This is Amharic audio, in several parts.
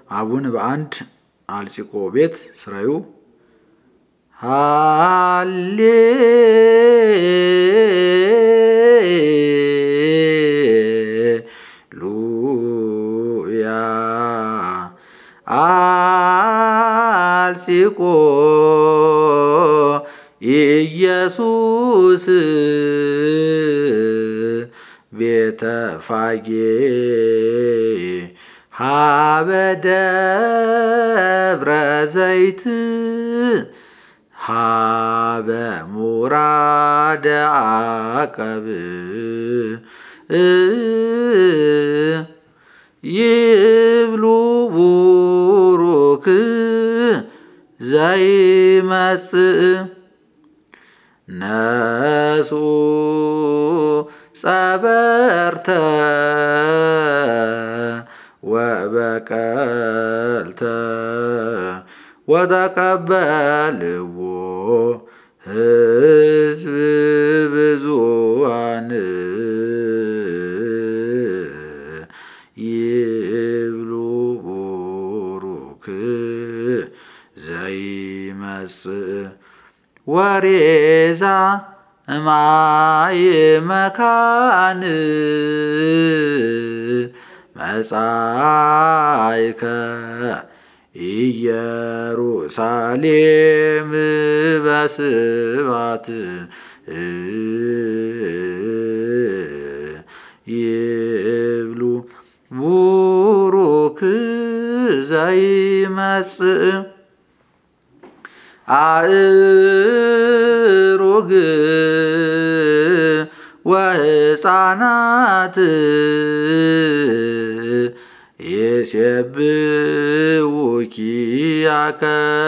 አቡን በአንድ አልጺቆ ቤት ስራዩ ሃሌሉያ አልጺቆ ኢየሱስ ቤተ ፋጌ ሀበ ደብረ ዘይት ሀበ ሙራደ አቀብ ይብሉ ቡሩክ ዘይመጽእ ነሱ ጸበርተ ወበቀልተ ወተቀበልዎ ሕዝብ ብዙኃን ይብሉ ቡሩክ ዘይመጽእ ወሬዛ እማይ መካን መጻእከ ኢየሩሳሌም በስባት ይብሉ ቡሩክ ዘይመጽእ አእሩግ ወሕፃናት ይሴብሑኪያከ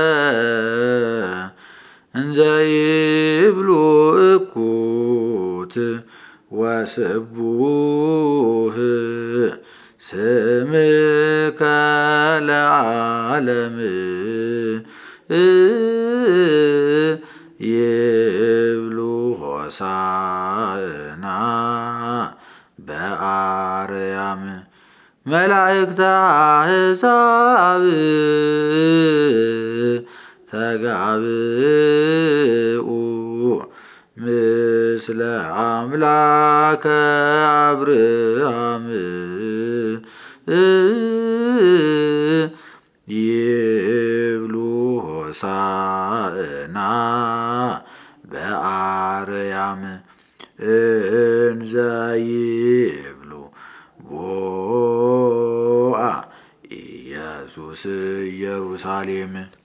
እንዘ ይብሉ እኩት ወስቡሕ ስምከ ለዓለም ይብሉ ሆሳዕና በአርያም መላእክተ አሕዛብ ተጋብኡ ምስለ አምላከ አብርሃም ይብሉ ሆሳዕና በአርያም እንዘ ይብሉ ቦአ ኢየሱስ ኢየሩሳሌም